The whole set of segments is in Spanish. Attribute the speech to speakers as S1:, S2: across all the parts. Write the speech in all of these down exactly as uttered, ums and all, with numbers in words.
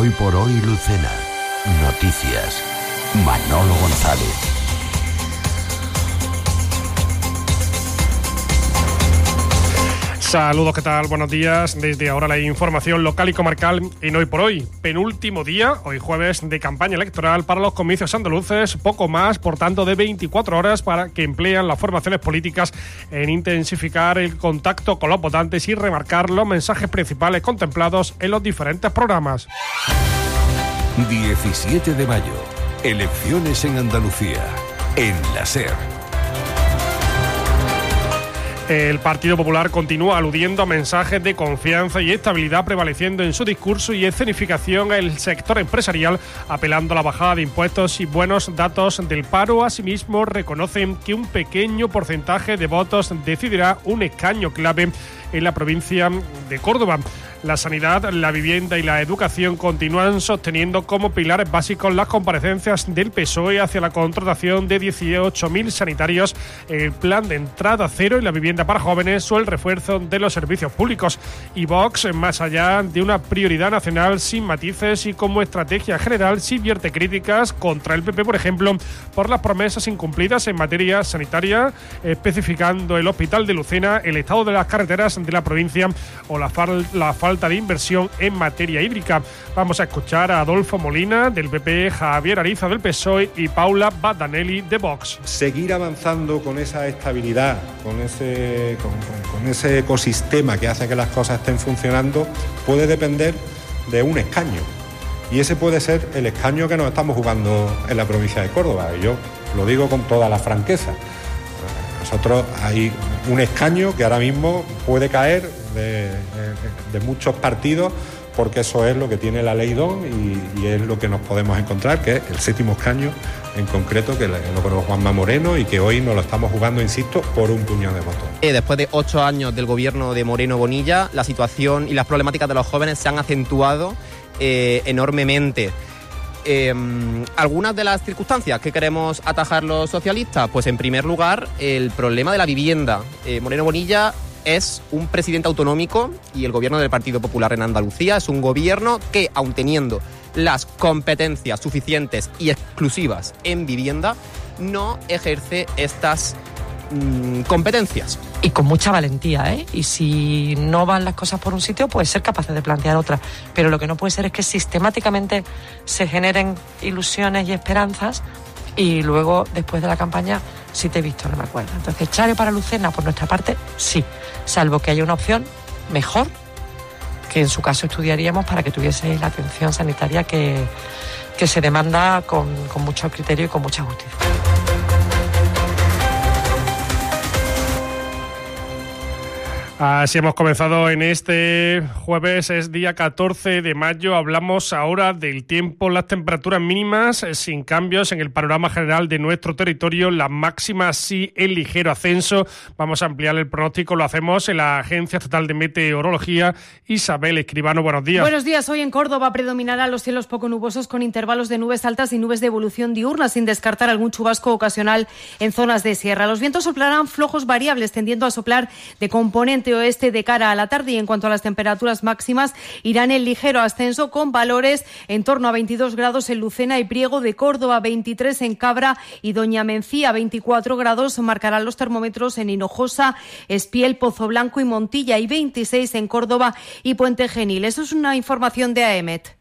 S1: Hoy por hoy, Lucena. Noticias. Manolo González.
S2: Saludos, ¿qué tal? Buenos días. Desde ahora la información local y comarcal en Hoy por Hoy. Penúltimo día, hoy jueves, de campaña electoral para los comicios andaluces. Poco más, por tanto, de veinticuatro horas para que emplean las formaciones políticas en intensificar el contacto con los votantes y remarcar los mensajes principales contemplados en los diferentes programas.
S1: diecisiete de mayo. Elecciones en Andalucía. En la SER.
S2: El Partido Popular continúa aludiendo a mensajes de confianza y estabilidad prevaleciendo en su discurso y escenificación el sector empresarial, apelando a la bajada de impuestos y buenos datos del paro. Asimismo, reconocen que un pequeño porcentaje de votos decidirá un escaño clave en la provincia de Córdoba. La sanidad, la vivienda y la educación continúan sosteniendo como pilares básicos las comparecencias del P S O E hacia la contratación de dieciocho mil sanitarios, el plan de entrada cero y la vivienda para jóvenes o el refuerzo de los servicios públicos. Y Vox, más allá de una prioridad nacional sin matices y como estrategia general, sí vierte críticas contra el P P, por ejemplo, por las promesas incumplidas en materia sanitaria, especificando el hospital de Lucena, el estado de las carreteras de la provincia o la, fal- la falta falta de inversión en materia hídrica. Vamos a escuchar a Adolfo Molina del P P, Javier Ariza del P S O E y Paula Badanelli de Vox.
S3: Seguir avanzando con esa estabilidad, con ese, con, con, con ese ecosistema que hace que las cosas estén funcionando, puede depender de un escaño. Y ese puede ser el escaño que nos estamos jugando en la provincia de Córdoba. Y yo lo digo con toda la franqueza. Nosotros hay un escaño que ahora mismo puede caer de, de, de muchos partidos, porque eso es lo que tiene la ley D O N y, y es lo que nos podemos encontrar, que es el séptimo escaño en concreto, que lo logró Juanma Moreno y que hoy nos lo estamos jugando, insisto, por un puñado de votos.
S4: Después de ocho años del gobierno de Moreno Bonilla, la situación y las problemáticas de los jóvenes se han acentuado eh, enormemente. Eh, algunas de las circunstancias que queremos atajar los socialistas, pues en primer lugar el problema de la vivienda. eh, Moreno Bonilla es un presidente autonómico y el gobierno del Partido Popular en Andalucía es un gobierno que, aun teniendo las competencias suficientes y exclusivas en vivienda, no ejerce estas mmm, competencias.
S5: Y con mucha valentía, ¿eh? Y si no van las cosas por un sitio, pues ser capaces de plantear otra. Pero lo que no puede ser es que sistemáticamente se generen ilusiones y esperanzas y luego, después de la campaña, si te he visto, no me acuerdo. Entonces, Chare para Lucena, por nuestra parte, sí. Salvo que haya una opción mejor, que en su caso estudiaríamos para que tuviese la atención sanitaria que, que se demanda con, con mucho criterio y con mucha justicia.
S2: Así hemos comenzado en este jueves, es día catorce de mayo. Hablamos ahora del tiempo, las temperaturas mínimas sin cambios en el panorama general de nuestro territorio, las máximas sí en ligero ascenso. Vamos a ampliar el pronóstico, lo hacemos en la Agencia Estatal de Meteorología. Isabel Escribano, buenos días.
S6: Buenos días, hoy en Córdoba predominarán los cielos poco nubosos con intervalos de nubes altas y nubes de evolución diurna, sin descartar algún chubasco ocasional en zonas de sierra. Los vientos soplarán flojos variables, tendiendo a soplar de componente oeste de cara a la tarde, y en cuanto a las temperaturas máximas irán en ligero ascenso con valores en torno a veintidós grados en Lucena y Priego de Córdoba, veintitrés en Cabra y Doña Mencía, veinticuatro grados marcarán los termómetros en Hinojosa, Espiel, Pozo Blanco y Montilla y veintiséis en Córdoba y Puente Genil. Eso es una información de A E M E T.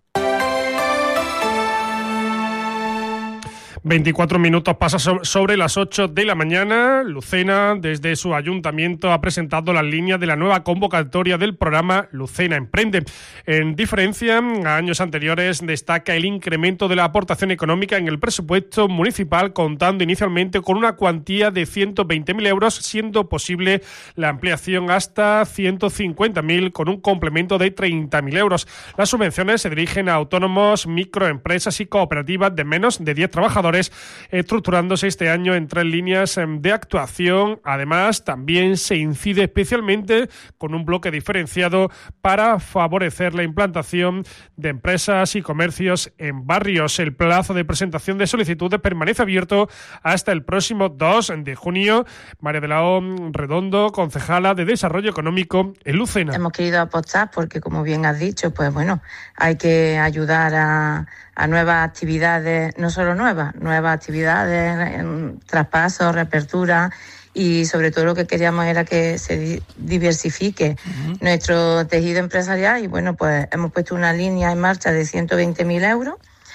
S2: veinticuatro minutos pasa sobre las ocho de la mañana. Lucena, desde su ayuntamiento, ha presentado las líneas de la nueva convocatoria del programa Lucena Emprende. En diferencia a años anteriores, destaca el incremento de la aportación económica en el presupuesto municipal, contando inicialmente con una cuantía de ciento veinte mil euros, siendo posible la ampliación hasta ciento cincuenta mil con un complemento de treinta mil euros. Las subvenciones se dirigen a autónomos, microempresas y cooperativas de menos de diez trabajadores, indicadores, estructurándose este año en tres líneas de actuación. Además, también se incide especialmente con un bloque diferenciado para favorecer la implantación de empresas y comercios en barrios. El plazo de presentación de solicitudes permanece abierto hasta el próximo dos de junio. María de la O Redondo, concejala de Desarrollo Económico en Lucena.
S7: Hemos querido apostar porque, como bien has dicho, pues bueno, hay que ayudar a, a nuevas actividades, no solo nuevas, nuevas actividades, en traspasos, reapertura, y sobre todo lo que queríamos era que se diversifique uh-huh. nuestro tejido empresarial, y bueno, pues hemos puesto una línea en marcha de ciento veinte mil euros,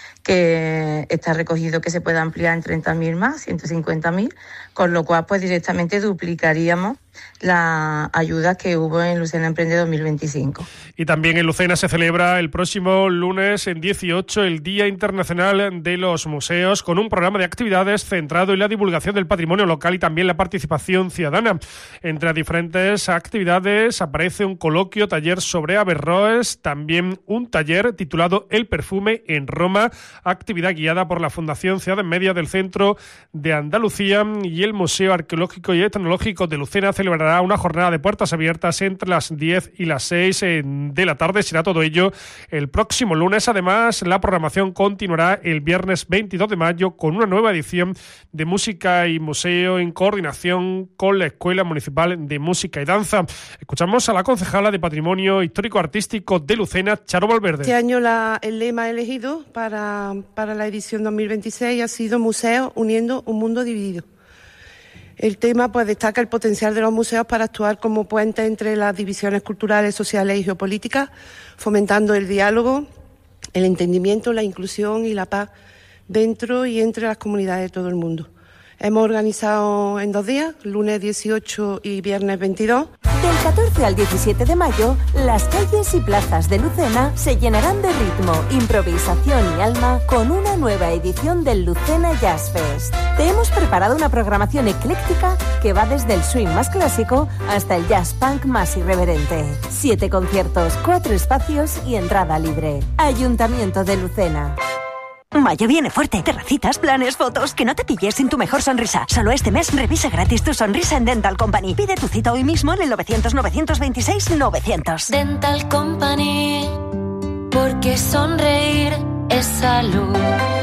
S7: que está recogido que se pueda ampliar en treinta mil más, ciento cincuenta mil, con lo cual pues directamente duplicaríamos las ayudas que hubo en Lucena Emprende dos mil veinticinco.
S2: Y también en Lucena se celebra el próximo lunes en dieciocho el Día Internacional de los Museos, con un programa de actividades centrado en la divulgación del patrimonio local y también la participación ciudadana. Entre las diferentes actividades aparece un coloquio, taller sobre Averroes, también un taller titulado El perfume en Roma, actividad guiada por la Fundación Ciudades Medias del Centro de Andalucía, y el Museo Arqueológico y Etnológico de Lucena celebrará una jornada de puertas abiertas entre las diez y las seis de la tarde. Será todo ello el próximo lunes. Además, la programación continuará el viernes veintidós de mayo con una nueva edición de Música y Museo en coordinación con la Escuela Municipal de Música y Danza. Escuchamos a la concejala de Patrimonio Histórico Artístico de Lucena, Charo Valverde.
S8: Este año la, el lema elegido para, para la edición dos mil veintiséis ha sido Museos uniendo un mundo dividido. El tema pues destaca el potencial de los museos para actuar como puente entre las divisiones culturales, sociales y geopolíticas, fomentando el diálogo, el entendimiento, la inclusión y la paz dentro y entre las comunidades de todo el mundo. Hemos organizado en dos días, lunes dieciocho y viernes veintidós.
S9: Del catorce al diecisiete de mayo, las calles y plazas de Lucena se llenarán de ritmo, improvisación y alma con una nueva edición del Lucena Jazz Fest. Te hemos preparado una programación ecléctica que va desde el swing más clásico hasta el jazz punk más irreverente. Siete conciertos, cuatro espacios y entrada libre. Ayuntamiento de Lucena.
S10: Mayo viene fuerte. Terracitas, planes, fotos. Que no te pilles sin tu mejor sonrisa. Solo este mes revisa gratis tu sonrisa en Dental Company. Pide tu cita hoy mismo en el novecientos, novecientos veintiséis, novecientos.
S11: Dental Company, porque sonreír es salud.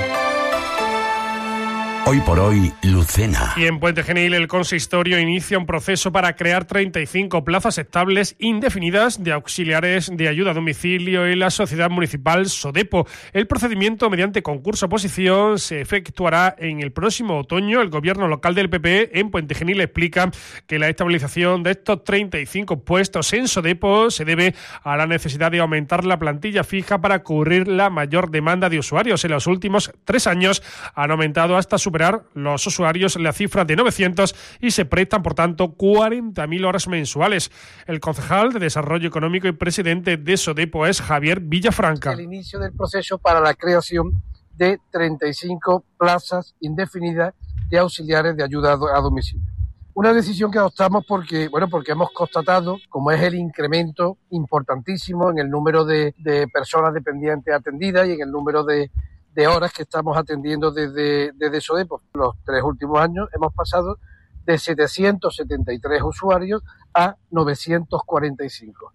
S1: Hoy por hoy, Lucena.
S2: Y en Puente Genil, el consistorio inicia un proceso para crear treinta y cinco plazas estables indefinidas de auxiliares de ayuda a domicilio en la Sociedad Municipal SODEPO. El procedimiento, mediante concurso-oposición, se efectuará en el próximo otoño. El gobierno local del P P en Puente Genil explica que la estabilización de estos treinta y cinco puestos en SODEPO se debe a la necesidad de aumentar la plantilla fija para cubrir la mayor demanda de usuarios. En los últimos tres años han aumentado hasta su superar los usuarios la cifra de novecientos y se prestan, por tanto, cuarenta mil horas mensuales. El concejal de Desarrollo Económico y presidente de SODEPO es Javier Villafranca.
S12: El inicio del proceso para la creación de treinta y cinco plazas indefinidas de auxiliares de ayuda a domicilio. Una decisión que adoptamos porque, bueno, porque hemos constatado cómo es el incremento importantísimo en el número de, de personas dependientes atendidas y en el número de de horas que estamos atendiendo desde, desde SODEPO. Los tres últimos años hemos pasado de setecientos setenta y tres usuarios a novecientos cuarenta y cinco.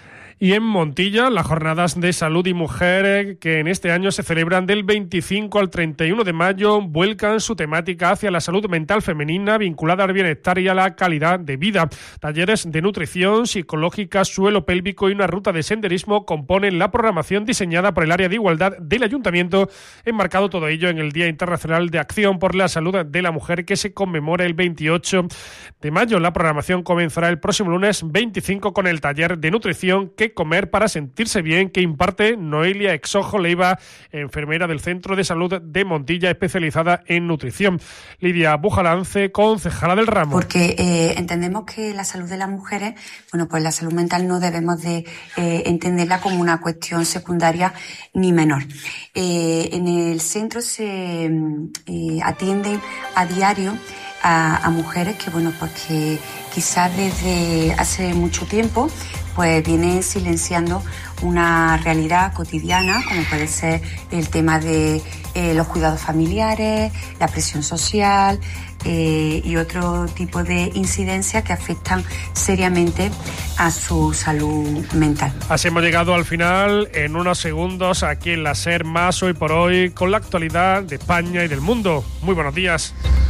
S2: Y en Montilla, las jornadas de salud y mujer que en este año se celebran del veinticinco al treinta y uno de mayo vuelcan su temática hacia la salud mental femenina vinculada al bienestar y a la calidad de vida. Talleres de nutrición psicológica, suelo pélvico y una ruta de senderismo componen la programación diseñada por el área de igualdad del Ayuntamiento, enmarcado todo ello en el Día Internacional de Acción por la Salud de la Mujer, que se conmemora el veintiocho de mayo. La programación comenzará el próximo lunes veinticinco con el taller de nutrición que comer para sentirse bien que imparte Noelia Exojo Leiva, enfermera del Centro de Salud de Montilla especializada en nutrición. Lidia Bujalance, concejala del ramo.
S13: Porque eh, entendemos que la salud de las mujeres, bueno, pues la salud mental no debemos de eh, entenderla como una cuestión secundaria ni menor. Eh, en el centro se eh, atienden a diario a, a mujeres que, bueno, pues que quizás desde hace mucho tiempo pues vienen silenciando una realidad cotidiana, como puede ser el tema de eh, los cuidados familiares, la presión social eh, y otro tipo de incidencias que afectan seriamente a su salud mental.
S2: Así hemos llegado al final en unos segundos aquí en la SER Más Hoy por Hoy con la actualidad de España y del mundo. Muy buenos días.